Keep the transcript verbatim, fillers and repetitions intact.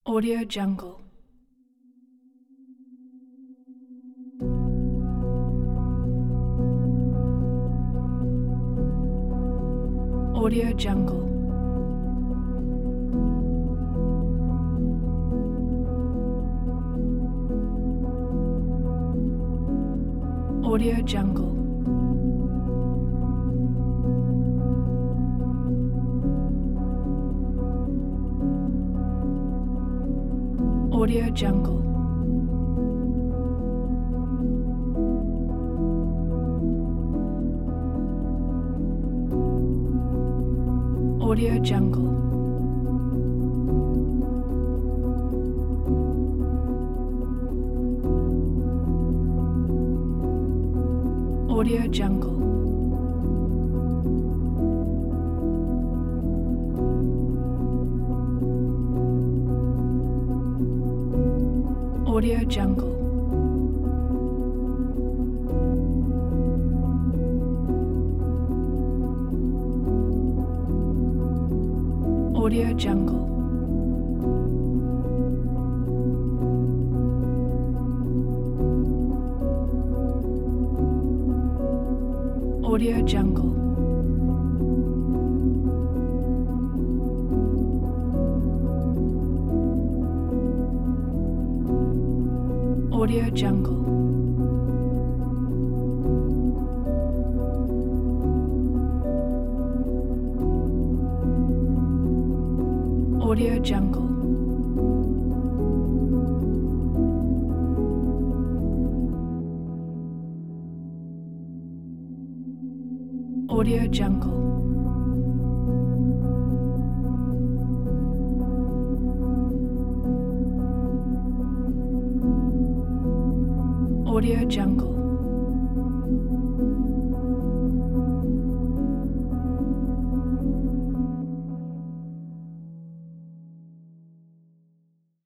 Audio Jungle. Audio Jungle. Audio Jungle. Audio Jungle. Audio Jungle. Audio Jungle. Audio Jungle. Audio Jungle. Audio Jungle. Audio Jungle. Audio Jungle. Audio Jungle. Audio Jungle.